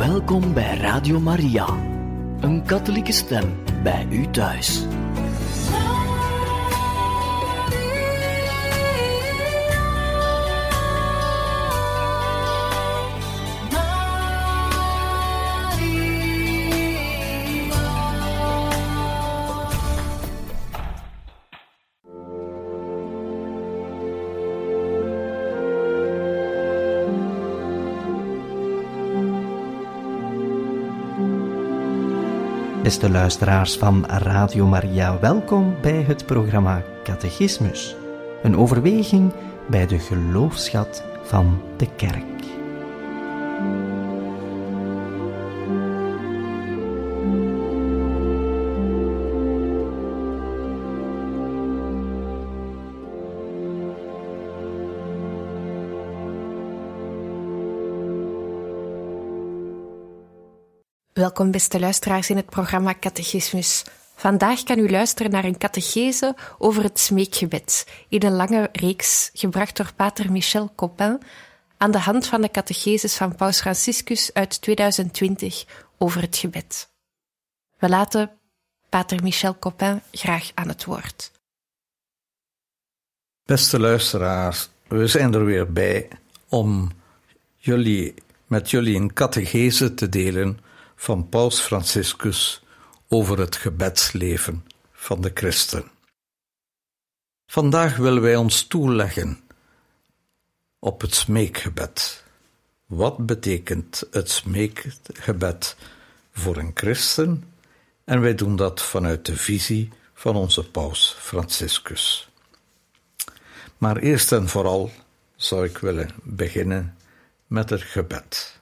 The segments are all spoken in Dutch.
Welkom bij Radio Maria, een katholieke stem bij u thuis. Beste luisteraars van Radio Maria, welkom bij het programma Catechismus. Een overweging bij de geloofsschat van de Kerk. Welkom beste luisteraars in het programma Catechismus. Vandaag kan u luisteren naar een catechese over het smeekgebed, in een lange reeks gebracht door pater Michel Copin aan de hand van de catecheses van Paus Franciscus uit 2020 over het gebed. We laten pater Michel Copin graag aan het woord. Beste luisteraars, we zijn er weer bij om met jullie een catechese te delen van Paus Franciscus over het gebedsleven van de christen. Vandaag willen wij ons toeleggen op het smeekgebed. Wat betekent het smeekgebed voor een christen? En wij doen dat vanuit de visie van onze Paus Franciscus. Maar eerst en vooral zou ik willen beginnen met het gebed.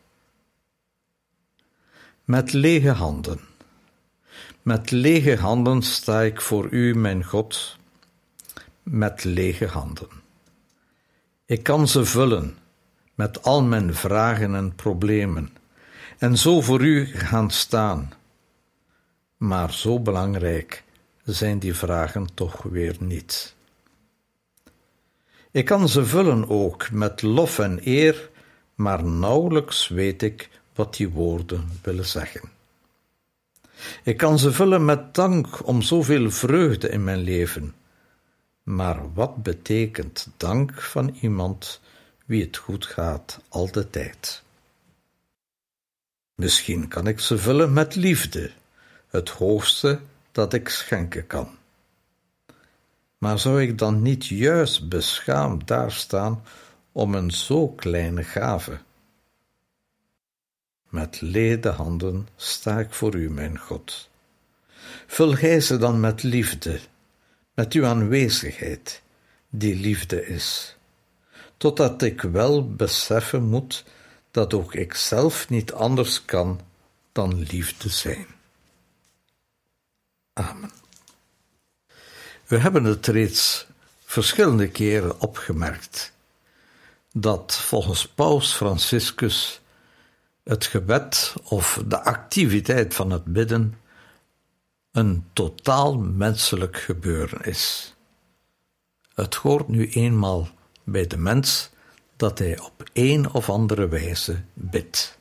Met lege handen. Met lege handen sta ik voor u, mijn God, met lege handen. Ik kan ze vullen met al mijn vragen en problemen en zo voor u gaan staan. Maar zo belangrijk zijn die vragen toch weer niet. Ik kan ze vullen ook met lof en eer, maar nauwelijks weet ik wat die woorden willen zeggen. Ik kan ze vullen met dank om zoveel vreugde in mijn leven. Maar wat betekent dank van iemand wie het goed gaat al de tijd? Misschien kan ik ze vullen met liefde, het hoogste dat ik schenken kan. Maar zou ik dan niet juist beschaamd daar staan om een zo kleine gave? Met lede handen sta ik voor u, mijn God. Vul gij ze dan met liefde, met uw aanwezigheid, die liefde is, totdat ik wel beseffen moet dat ook ik zelf niet anders kan dan liefde zijn. Amen. We hebben het reeds verschillende keren opgemerkt, dat volgens Paus Franciscus het gebed of de activiteit van het bidden een totaal menselijk gebeuren is. Het hoort nu eenmaal bij de mens dat hij op een of andere wijze bidt.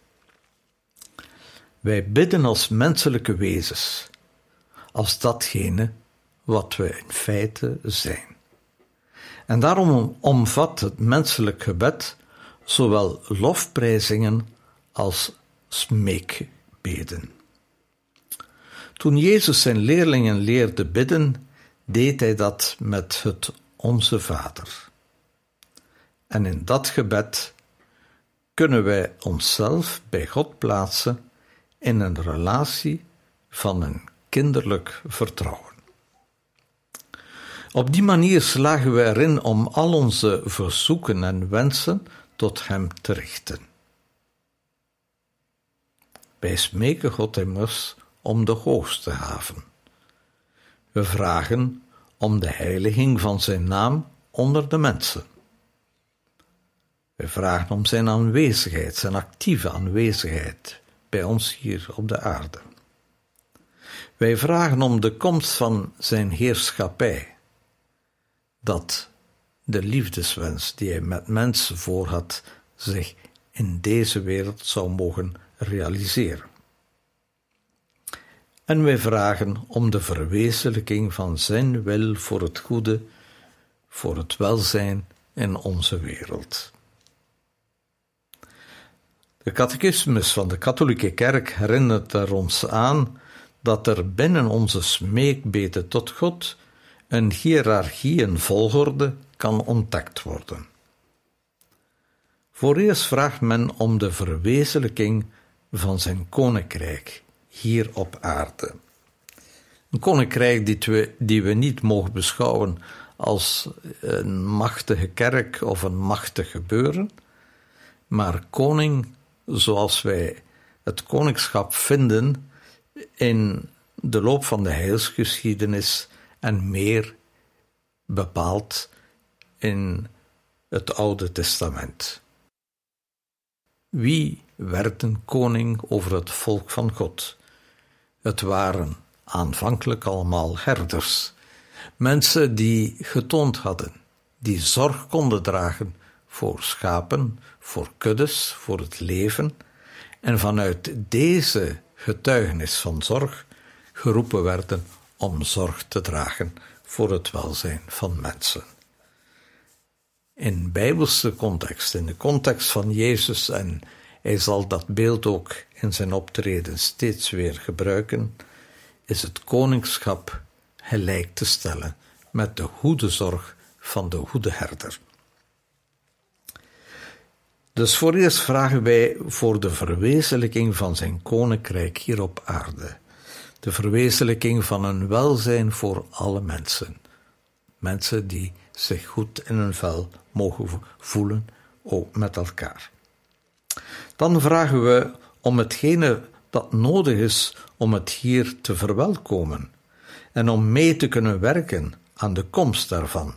Wij bidden als menselijke wezens, als datgene wat we in feite zijn. En daarom omvat het menselijk gebed zowel lofprijzingen als smeekbeden. Toen Jezus zijn leerlingen leerde bidden, deed hij dat met het Onze Vader. En in dat gebed kunnen wij onszelf bij God plaatsen in een relatie van een kinderlijk vertrouwen. Op die manier slagen we erin om al onze verzoeken en wensen tot Hem te richten. Wij smeken God immers om de hoogste haven. We vragen om de heiliging van zijn naam onder de mensen. We vragen om zijn aanwezigheid, zijn actieve aanwezigheid bij ons hier op de aarde. Wij vragen om de komst van zijn heerschappij, dat de liefdeswens die hij met mensen voorhad zich in deze wereld zou mogen realiseren. En wij vragen om de verwezenlijking van zijn wil voor het goede, voor het welzijn in onze wereld. De catechismus van de katholieke kerk herinnert er ons aan dat er binnen onze smeekbeden tot God een hiërarchie en volgorde kan ontdekt worden. Voor eerst vraagt men om de verwezenlijking van zijn koninkrijk hier op aarde. Een koninkrijk die we niet mogen beschouwen als een machtige kerk of een machtig gebeuren, maar koning zoals wij het koningschap vinden in de loop van de heilsgeschiedenis en meer bepaald in het Oude Testament. Wie werd een koning over het volk van God? Het waren aanvankelijk allemaal herders, mensen die getoond hadden, die zorg konden dragen voor schapen, voor kuddes, voor het leven, en vanuit deze getuigenis van zorg geroepen werden om zorg te dragen voor het welzijn van mensen. In bijbelse context, in de context van Jezus, en hij zal dat beeld ook in zijn optreden steeds weer gebruiken, is het koningschap gelijk te stellen met de goede zorg van de goede herder. Dus voor eerst vragen wij voor de verwezenlijking van zijn koninkrijk hier op aarde. De verwezenlijking van een welzijn voor alle mensen. Mensen die zich goed in hun vel mogen voelen, ook met elkaar. Dan vragen we om hetgene dat nodig is om het hier te verwelkomen en om mee te kunnen werken aan de komst daarvan.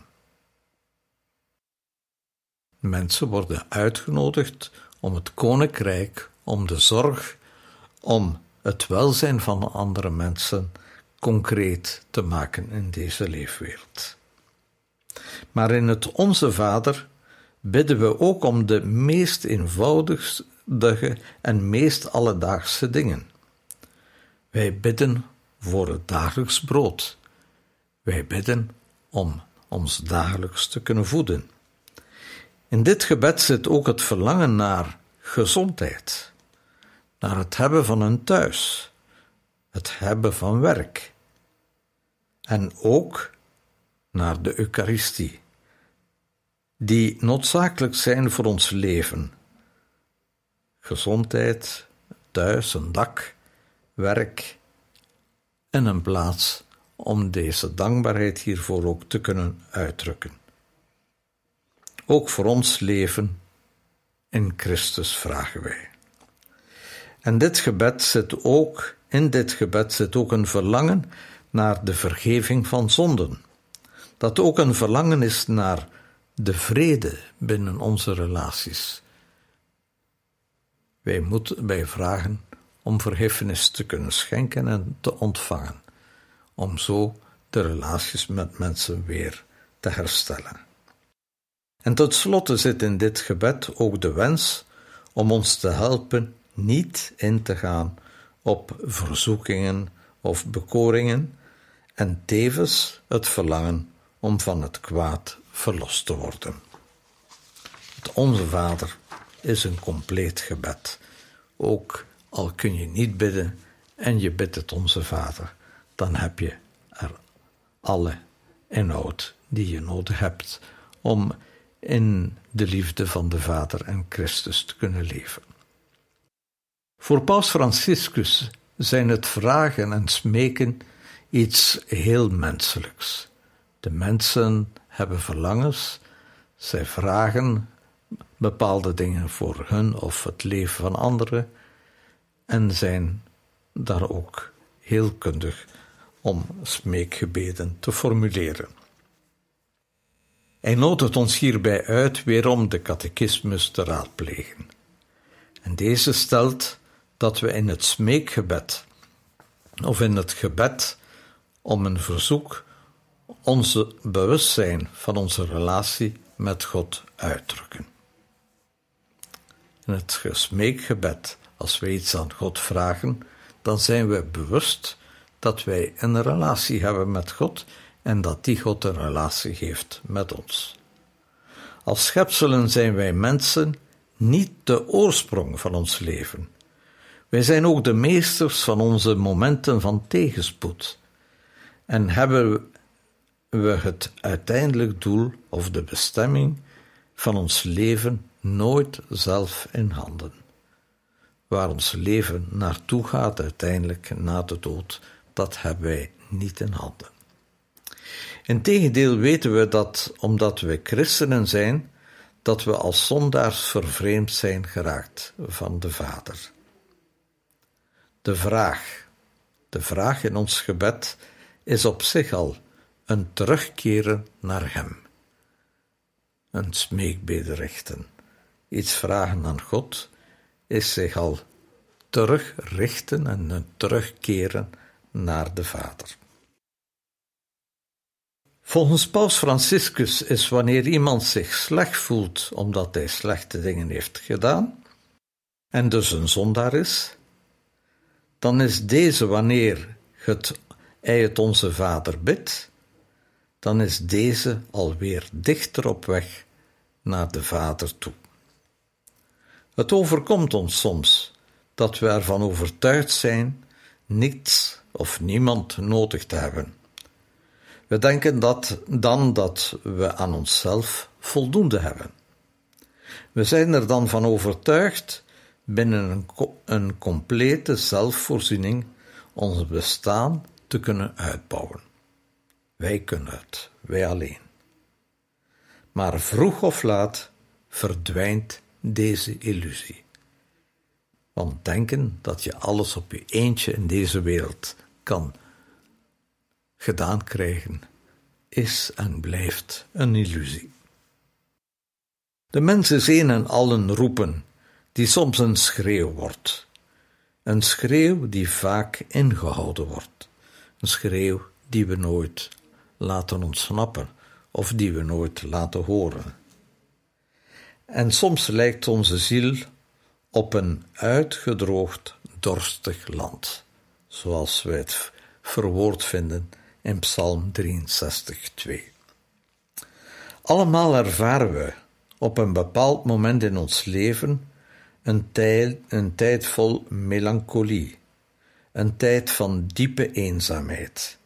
Mensen worden uitgenodigd om het koninkrijk, om de zorg, om het welzijn van andere mensen concreet te maken in deze leefwereld. Maar in het Onze Vader bidden we ook om de meest eenvoudige en meest alledaagse dingen. Wij bidden voor het dagelijks brood. Wij bidden om ons dagelijks te kunnen voeden. In dit gebed zit ook het verlangen naar gezondheid, naar het hebben van een thuis, het hebben van werk en ook naar de Eucharistie, die noodzakelijk zijn voor ons leven. Gezondheid, thuis, een dak, werk en een plaats om deze dankbaarheid hiervoor ook te kunnen uitdrukken. Ook voor ons leven in Christus vragen wij. En in dit gebed zit ook een verlangen naar de vergeving van zonden. Dat ook een verlangen is naar de vrede binnen onze relaties. Wij vragen om vergiffenis te kunnen schenken en te ontvangen, om zo de relaties met mensen weer te herstellen. En tot slotte zit in dit gebed ook de wens om ons te helpen niet in te gaan op verzoekingen of bekoringen en tevens het verlangen om van het kwaad verlost te worden. Het Onze Vader is een compleet gebed. Ook al kun je niet bidden en je bidt het Onze Vader, dan heb je er alle inhoud die je nodig hebt om in de liefde van de Vader en Christus te kunnen leven. Voor Paus Franciscus zijn het vragen en smeken iets heel menselijks. De mensen hebben verlangens, zij vragen bepaalde dingen voor hun of het leven van anderen en zijn daar ook heel kundig om smeekgebeden te formuleren. Hij nodigt ons hierbij uit weerom de catechismus te raadplegen. En deze stelt dat we in het smeekgebed of in het gebed om een verzoek onze bewustzijn van onze relatie met God uitdrukken. In het gesmeekgebed, als wij iets aan God vragen, dan zijn we bewust dat wij een relatie hebben met God en dat die God een relatie heeft met ons. Als schepselen zijn wij mensen niet de oorsprong van ons leven. Wij zijn ook de meesters van onze momenten van tegenspoed en hebben we het uiteindelijk doel of de bestemming van ons leven nooit zelf in handen. Waar ons leven naartoe gaat uiteindelijk na de dood, dat hebben wij niet in handen. Integendeel weten we dat, omdat we christenen zijn, dat we als zondaars vervreemd zijn geraakt van de Vader. De vraag in ons gebed is op zich al een terugkeren naar Hem. Een smeekbede richten. Iets vragen aan God is zich al terugrichten en een terugkeren naar de Vader. Volgens Paus Franciscus is wanneer iemand zich slecht voelt omdat hij slechte dingen heeft gedaan en dus een zondaar is, dan is deze wanneer hij het onze Vader bidt, dan is deze alweer dichter op weg naar de Vader toe. Het overkomt ons soms dat we ervan overtuigd zijn niets of niemand nodig te hebben. We denken dat we aan onszelf voldoende hebben. We zijn er dan van overtuigd binnen een complete zelfvoorziening ons bestaan te kunnen uitbouwen. Wij kunnen het, wij alleen. Maar vroeg of laat verdwijnt deze illusie. Want denken dat je alles op je eentje in deze wereld kan gedaan krijgen, is en blijft een illusie. De mens is een en allen roepen, die soms een schreeuw wordt. Een schreeuw die vaak ingehouden wordt. Een schreeuw die we nooit laten ontsnappen of die we nooit laten horen. En soms lijkt onze ziel op een uitgedroogd, dorstig land, zoals we het verwoord vinden in Psalm 63:2. Allemaal ervaren we op een bepaald moment in ons leven een tijd vol melancholie, een tijd van diepe eenzaamheid.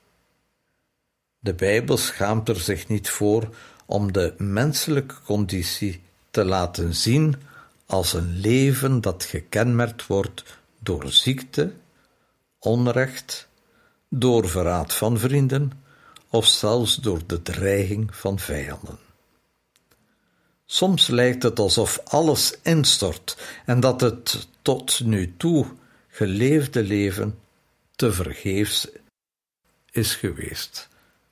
De Bijbel schaamt er zich niet voor om de menselijke conditie te laten zien als een leven dat gekenmerkt wordt door ziekte, onrecht, door verraad van vrienden of zelfs door de dreiging van vijanden. Soms lijkt het alsof alles instort en dat het tot nu toe geleefde leven tevergeefs is geweest.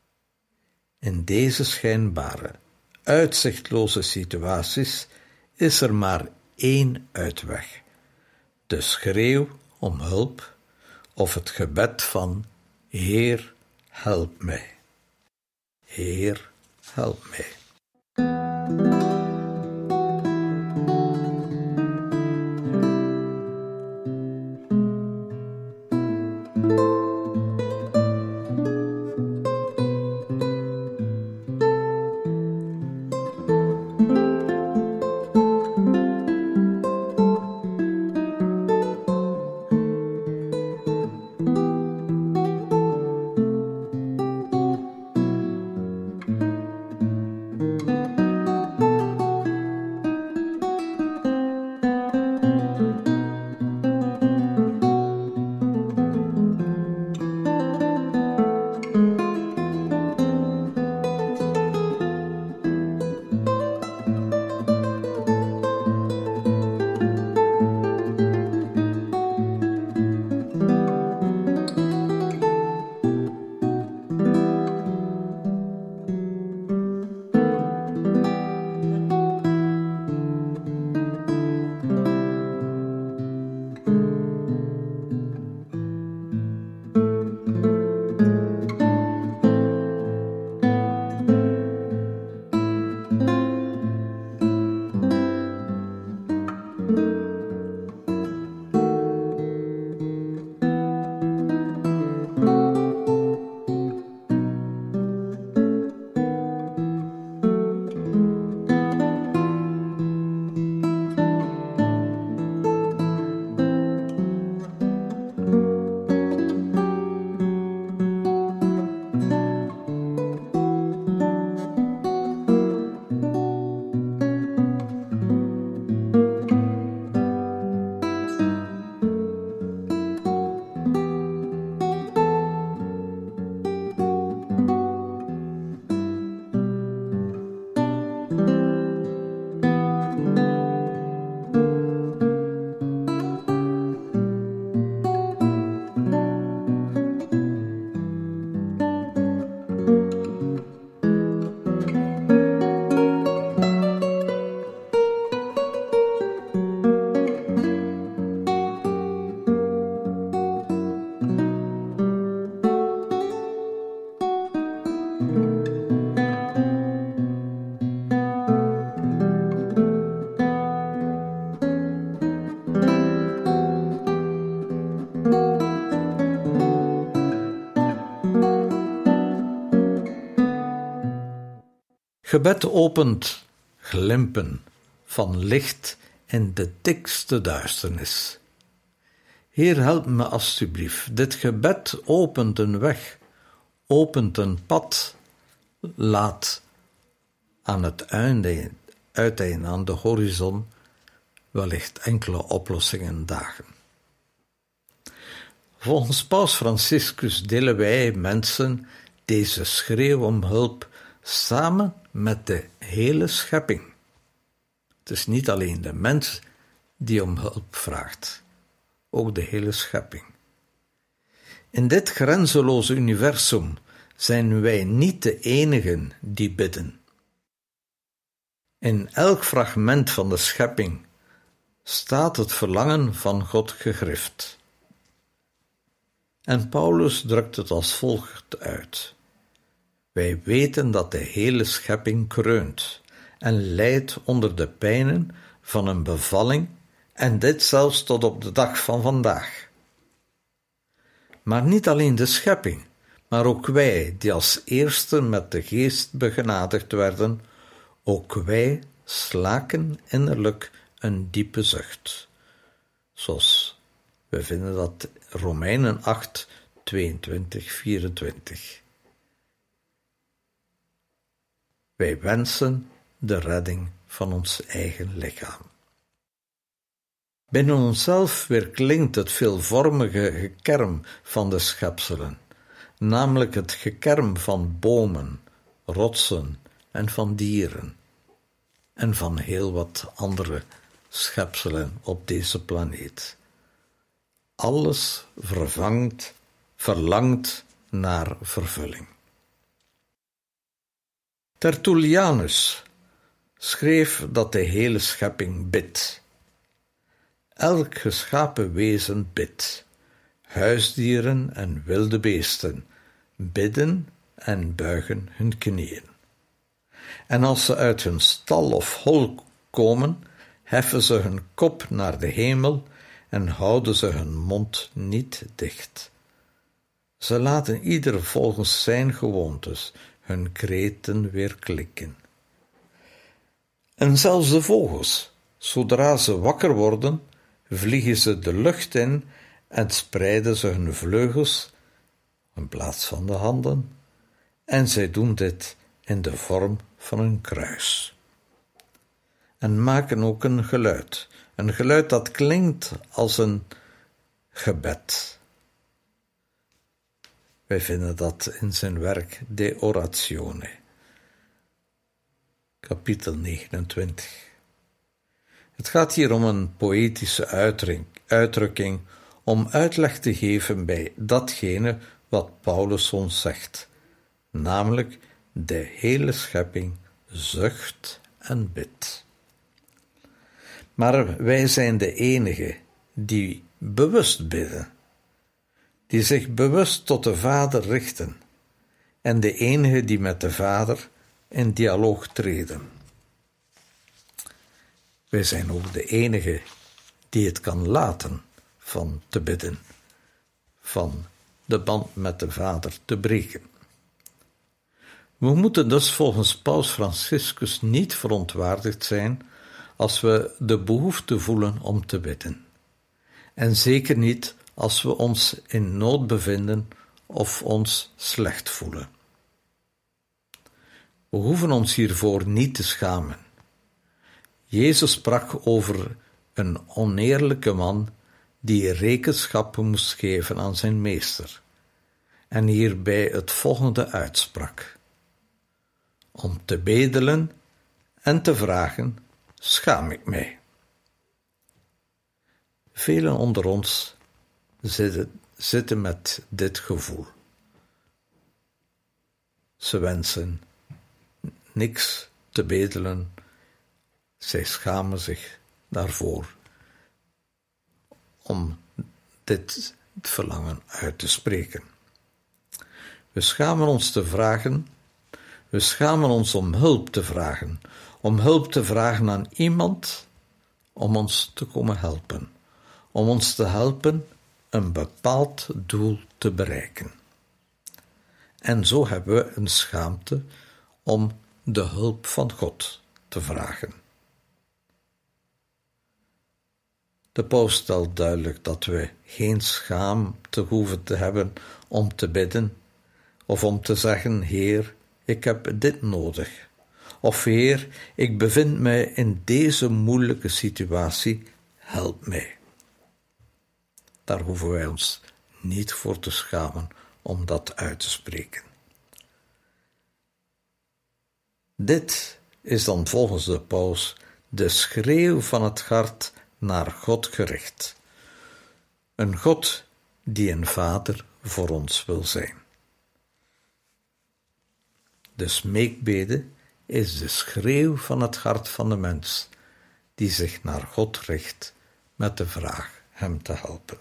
In deze schijnbare, uitzichtloze situaties is er maar één uitweg: de schreeuw om hulp of het gebed van Heer, help mij. Heer, help mij. Gebed opent glimpen van licht in de dikste duisternis. Heer, help me alstublieft. Dit gebed opent een weg, opent een pad, laat aan het uiteinde, aan de horizon, wellicht enkele oplossingen dagen. Volgens Paus Franciscus delen wij mensen deze schreeuw om hulp samen met de hele schepping. Het is niet alleen de mens die om hulp vraagt, ook de hele schepping. In dit grenzeloze universum zijn wij niet de enigen die bidden. In elk fragment van de schepping staat het verlangen van God gegrift. En Paulus drukt het als volgt uit. Wij weten dat de hele schepping kreunt en lijdt onder de pijnen van een bevalling, en dit zelfs tot op de dag van vandaag. Maar niet alleen de schepping, maar ook wij, die als eersten met de Geest begenadigd werden, ook wij slaken innerlijk een diepe zucht. Zoals we vinden dat Romeinen 8, 22, 24. Wij wensen de redding van ons eigen lichaam. Binnen onszelf weerklinkt het veelvormige gekerm van de schepselen, namelijk het gekerm van bomen, rotsen en van dieren, en van heel wat andere schepselen op deze planeet. Alles verlangt naar vervulling. Tertullianus schreef dat de hele schepping bidt. Elk geschapen wezen bidt. Huisdieren en wilde beesten bidden en buigen hun knieën. En als ze uit hun stal of hol komen, heffen ze hun kop naar de hemel en houden ze hun mond niet dicht. Ze laten ieder volgens zijn gewoontes hun kreten weer klinken. En zelfs de vogels, zodra ze wakker worden, vliegen ze de lucht in en spreiden ze hun vleugels in plaats van de handen, en zij doen dit in de vorm van een kruis. En maken ook een geluid dat klinkt als een gebed. Wij vinden dat in zijn werk De Oratione, kapitel 29. Het gaat hier om een poëtische uitdrukking om uitleg te geven bij datgene wat Paulus ons zegt, namelijk de hele schepping zucht en bidt. Maar wij zijn de enigen die bewust bidden, die zich bewust tot de Vader richten, en de enigen die met de Vader in dialoog treden. Wij zijn ook de enigen die het kan laten van te bidden, van de band met de Vader te breken. We moeten dus volgens Paus Franciscus niet verontwaardigd zijn als we de behoefte voelen om te bidden. En zeker niet als we ons in nood bevinden of ons slecht voelen. We hoeven ons hiervoor niet te schamen. Jezus sprak over een oneerlijke man die rekenschap moest geven aan zijn meester, en hierbij het volgende uitsprak: om te bedelen en te vragen, schaam ik mij. Velen onder ons zitten met dit gevoel. Ze wensen niks te bedelen, zij schamen zich daarvoor om dit verlangen uit te spreken. We schamen ons te vragen, we schamen ons om hulp te vragen aan iemand om ons te komen helpen, om ons te helpen een bepaald doel te bereiken. En zo hebben we een schaamte om de hulp van God te vragen. De paus stelt duidelijk dat we geen schaamte hoeven te hebben om te bidden of om te zeggen: Heer, ik heb dit nodig. Of Heer, ik bevind mij in deze moeilijke situatie, help mij. Daar hoeven wij ons niet voor te schamen om dat uit te spreken. Dit is dan volgens de paus de schreeuw van het hart naar God gericht. Een God die een vader voor ons wil zijn. De smeekbede is de schreeuw van het hart van de mens, die zich naar God richt met de vraag hem te helpen.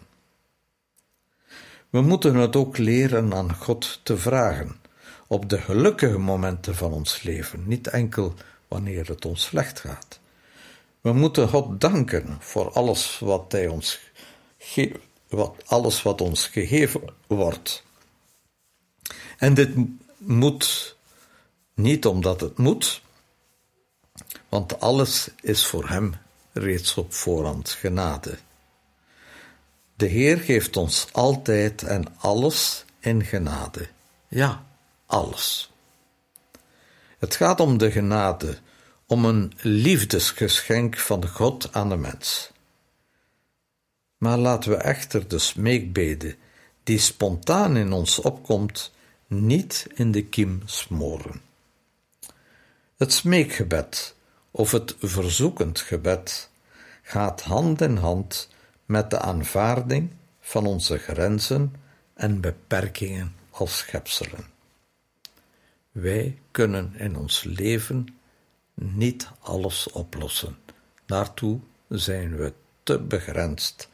We moeten het ook leren aan God te vragen, op de gelukkige momenten van ons leven, niet enkel wanneer het ons slecht gaat. We moeten God danken voor alles wat Hij ons geeft, alles wat ons gegeven wordt. En dit moet niet omdat het moet, want alles is voor Hem reeds op voorhand genade. De Heer geeft ons altijd en alles in genade. Ja, alles. Het gaat om de genade, om een liefdesgeschenk van God aan de mens. Maar laten we echter de smeekbede, die spontaan in ons opkomt, niet in de kiem smoren. Het smeekgebed of het verzoekend gebed gaat hand in hand met de aanvaarding van onze grenzen en beperkingen als schepselen. Wij kunnen in ons leven niet alles oplossen. Daartoe zijn we te begrensd.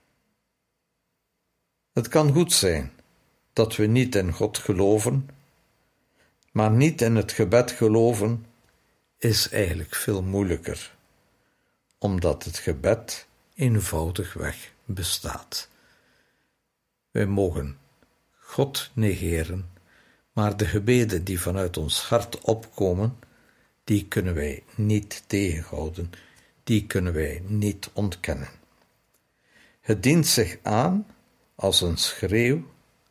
Het kan goed zijn dat we niet in God geloven, maar niet in het gebed geloven is eigenlijk veel moeilijker, omdat het gebed eenvoudigweg bestaat. Wij mogen God negeren, maar de gebeden die vanuit ons hart opkomen, die kunnen wij niet tegenhouden, die kunnen wij niet ontkennen. Het dient zich aan als een schreeuw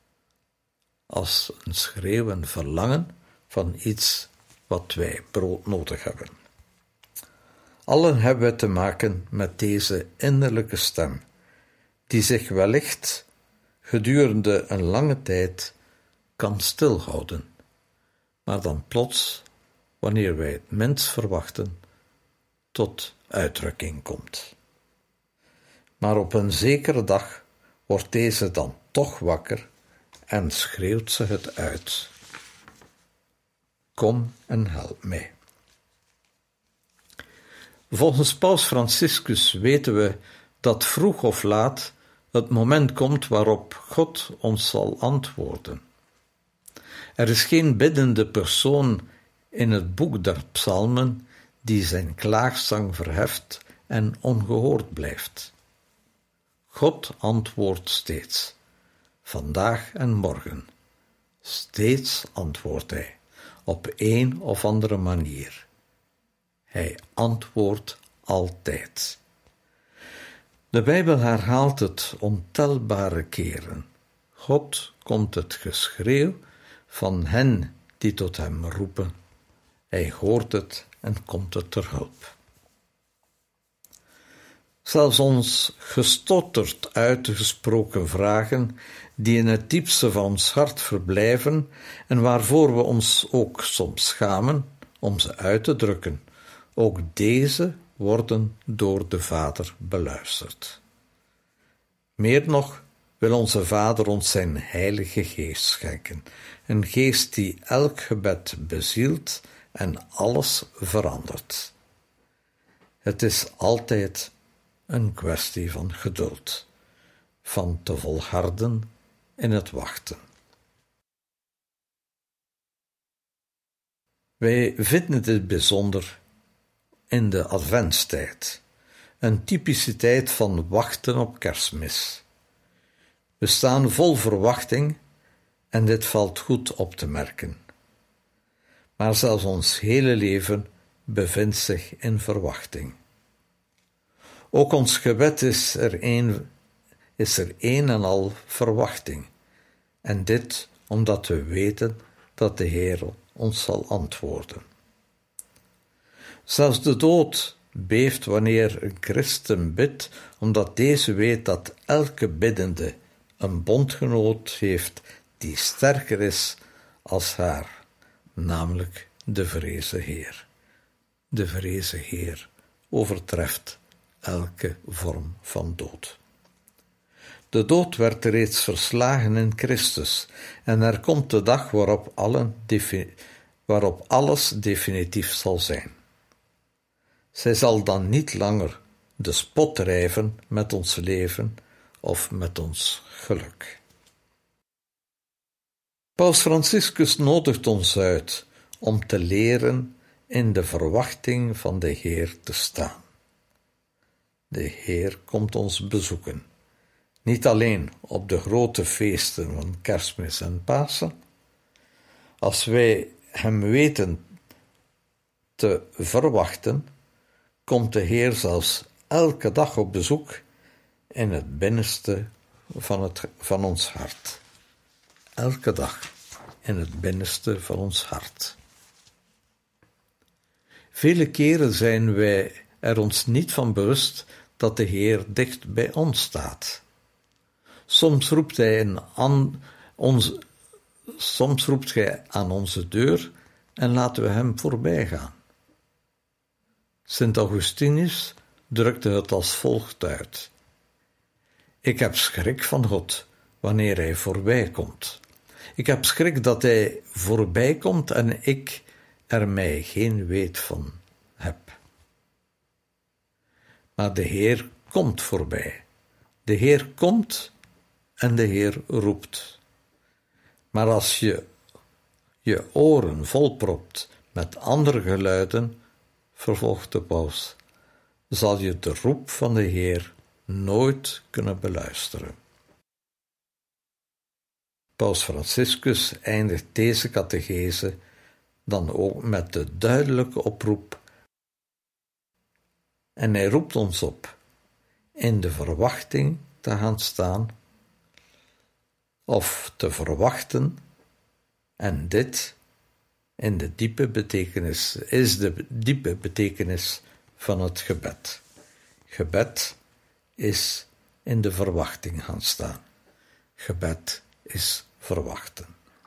en verlangen van iets wat wij broodnodig hebben. Allen hebben we te maken met deze innerlijke stem, die zich wellicht gedurende een lange tijd kan stilhouden, maar dan plots, wanneer wij het minst verwachten, tot uitdrukking komt. Maar op een zekere dag wordt deze dan toch wakker en schreeuwt ze het uit: Kom en help mij. Volgens Paus Franciscus weten we dat vroeg of laat het moment komt waarop God ons zal antwoorden. Er is geen biddende persoon in het boek der psalmen die zijn klaagzang verheft en ongehoord blijft. God antwoordt steeds, vandaag en morgen. Steeds antwoordt Hij, op een of andere manier. Hij antwoordt altijd. De Bijbel herhaalt het ontelbare keren. God komt het geschreeuw van hen die tot Hem roepen. Hij hoort het en komt het ter hulp. Zelfs ons gestotterd uitgesproken vragen, die in het diepste van ons hart verblijven en waarvoor we ons ook soms schamen om ze uit te drukken, ook deze worden door de Vader beluisterd. Meer nog wil onze Vader ons zijn Heilige Geest schenken, een geest die elk gebed bezielt en alles verandert. Het is altijd een kwestie van geduld, van te volharden in het wachten. Wij vinden dit bijzonder in de adventstijd, een typische tijd van wachten op Kerstmis. We staan vol verwachting en dit valt goed op te merken. maar zelfs ons hele leven bevindt zich in verwachting. Ook ons gebed is er een en al verwachting. En dit omdat we weten dat de Heer ons zal antwoorden. Zelfs de dood beeft wanneer een christen bidt, omdat deze weet dat elke biddende een bondgenoot heeft die sterker is als haar, namelijk de vrezen Heer. De vrezen Heer overtreft elke vorm van dood. De dood werd reeds verslagen in Christus en er komt de dag waarop alles definitief zal zijn. Zij zal dan niet langer de spot drijven met ons leven of met ons geluk. Paus Franciscus nodigt ons uit om te leren in de verwachting van de Heer te staan. De Heer komt ons bezoeken, niet alleen op de grote feesten van Kerstmis en Pasen. Als wij Hem weten te verwachten, komt de Heer zelfs elke dag op bezoek in het binnenste van ons hart. Elke dag in het binnenste van ons hart. Vele keren zijn wij er ons niet van bewust dat de Heer dicht bij ons staat. Soms roept Hij aan onze deur en laten we Hem voorbij gaan. Sint Augustinus drukte het als volgt uit: ik heb schrik van God wanneer Hij voorbij komt. Ik heb schrik dat Hij voorbij komt en ik er mij geen weet van heb. Maar de Heer komt voorbij. De Heer komt en de Heer roept. Maar als je je oren volpropt met andere geluiden, vervolgt de paus, zal je de roep van de Heer nooit kunnen beluisteren. Paus Franciscus eindigt deze catechese dan ook met de duidelijke oproep. En hij roept ons op in de verwachting te gaan staan, of te verwachten, en dit is de diepe betekenis van het gebed. Gebed is in de verwachting gaan staan. Gebed is verwachten.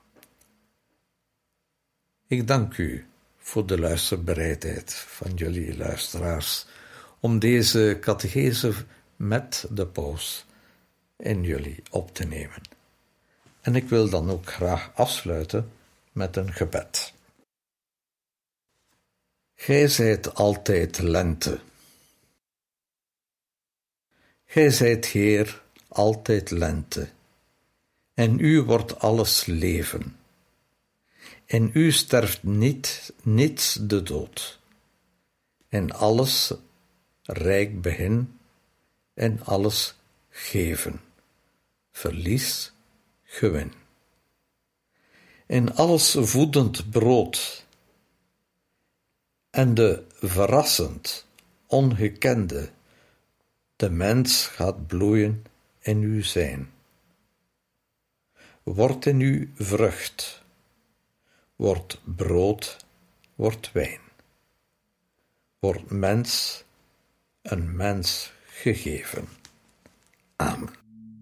Ik dank u voor de luisterbereidheid van jullie luisteraars om deze catechese met de paus in jullie op te nemen. En ik wil dan ook graag afsluiten met een gebed. Gij zijt altijd lente. Gij zijt, Heer, altijd lente. En u wordt alles leven. In u sterft niets de dood. In alles rijk begin, in alles geven, verlies, gewin. In alles voedend brood, en de verrassend, ongekende, de mens gaat bloeien in uw zijn. Wordt in u vrucht, wordt brood, wordt wijn. Wordt mens een mens gegeven. Amen.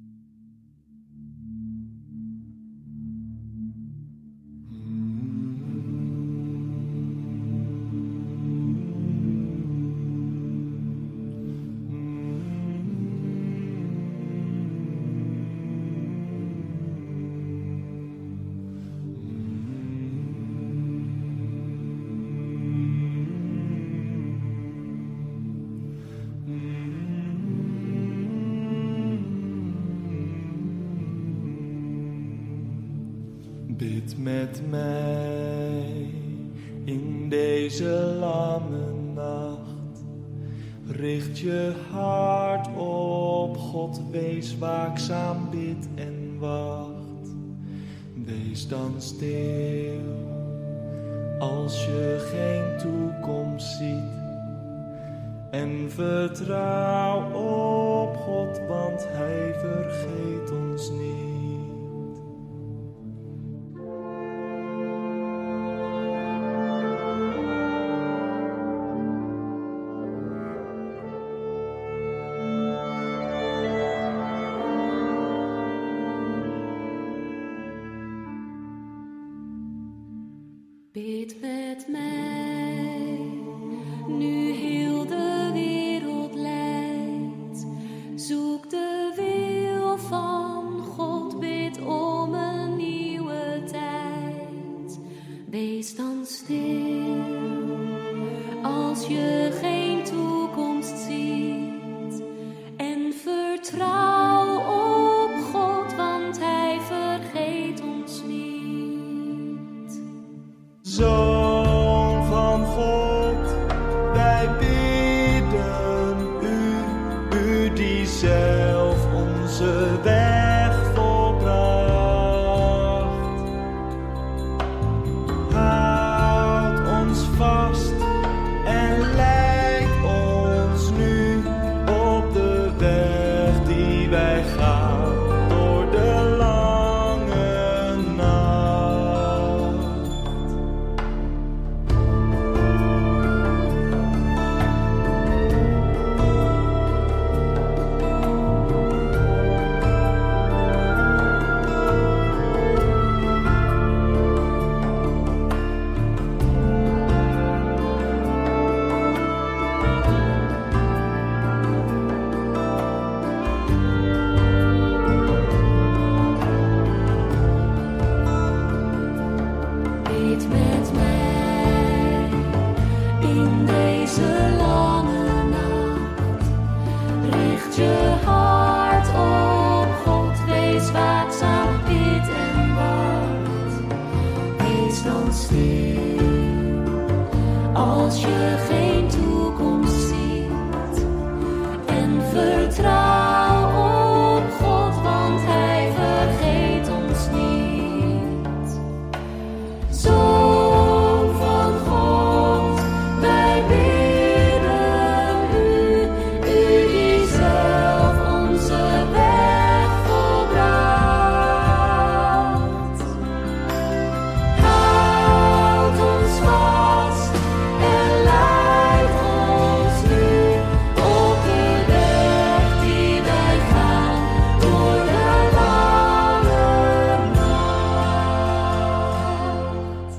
Bid met mij in deze lange nacht. Richt je hart op God, wees waakzaam, bid en wacht. Wees dan stil, als je geen toekomst ziet. En vertrouw op God, want Hij vergeet ons niet. Bid met mij, nu heel de wereld lijdt. Zoek de wil van God, bid om een nieuwe tijd. Wees dan stil, als je geen toekomst ziet. En vertrouw op God, want Hij vergeet ons niet. Zoon van God, wij bidden u die zelf onze weg volbracht. Houd ons vast en leidt ons nu op de weg die wij gaan door de lange nacht. Bid met mij in deze lange nacht. Richt je hart op God, wees waakzaam, bid en wacht. Wees dan stil, als je geen toekomst ziet. En vertrouw op God, want Hij vergeet ons niet. Zoon van God, wij bidden u die zelf onze weg volbracht. Houd ons vast en leid ons nu op de weg die wij gaan door de lange nacht.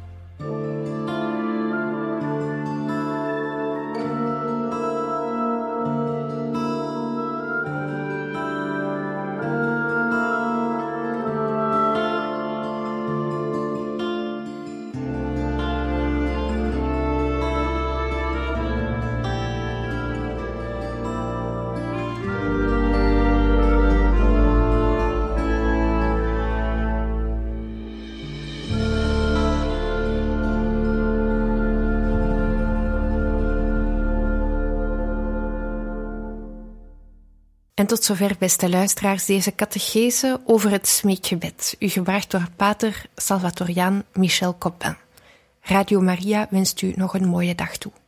En tot zover, beste luisteraars, deze catechese over het smeekgebed, u gebracht door pater Salvatoriaan Michel Coppin. Radio Maria wenst u nog een mooie dag toe.